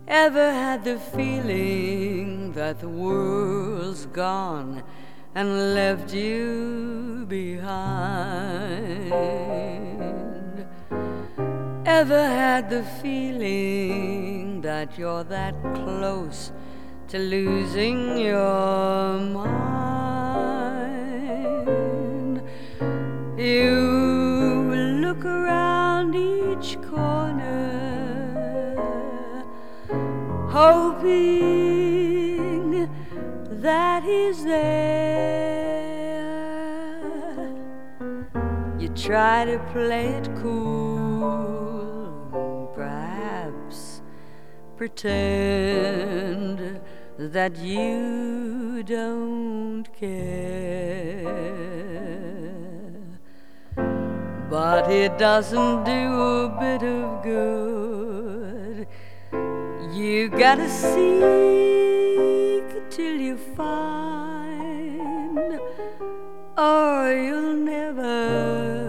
Ever had the feeling that the world's gone and left you behind? Ever had the feeling that you're that close to losing your mind? You look around each corner, hoping that he's there. You try to play it cool, perhaps pretend that you don't care, but it doesn't do a bit of good. You gotta seek till you find, or you'll never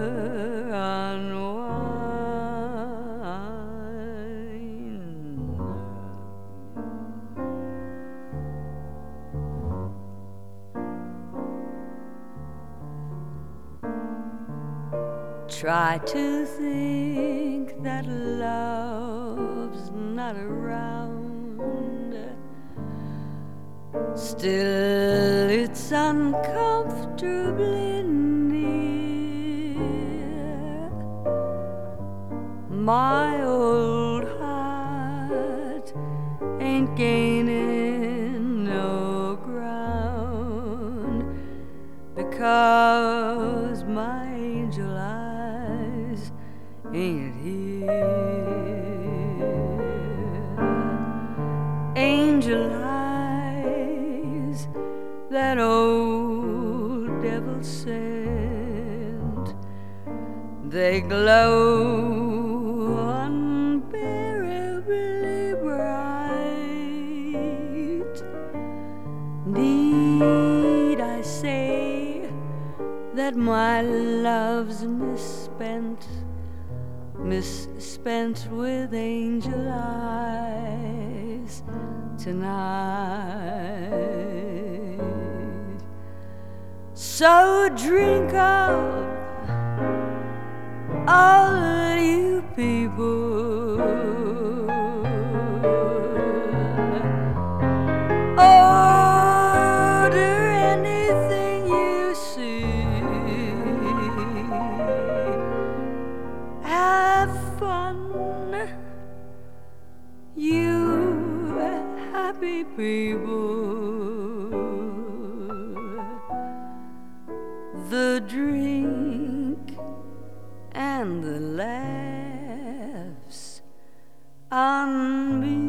unwind. Try to think that love's not around, still it's uncomfortably near. My old heart ain't gaining no ground, because my angel eyes ain't here. Angel eyes that old devil sent, they glow unbearably bright. Need I say that my love's misspent with angel eyes tonight? So drink up, all you people, order anything you see, have fun, you happy people. The drink and the laughs on me.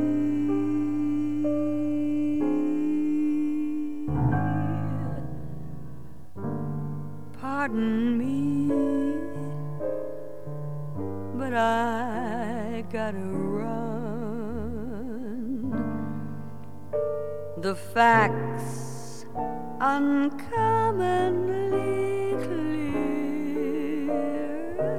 Pardon me, but I gotta run. The facts uncommonly clear.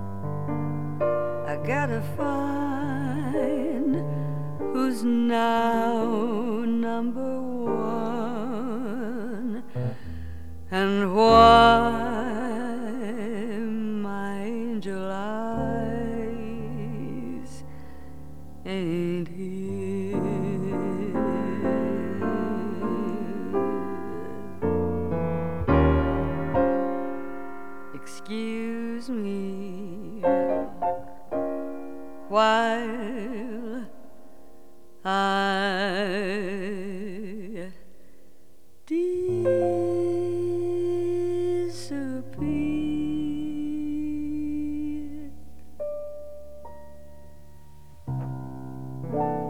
I gotta find who's now number one, and why my angel eyes ain't here. Excuse me while I disappear.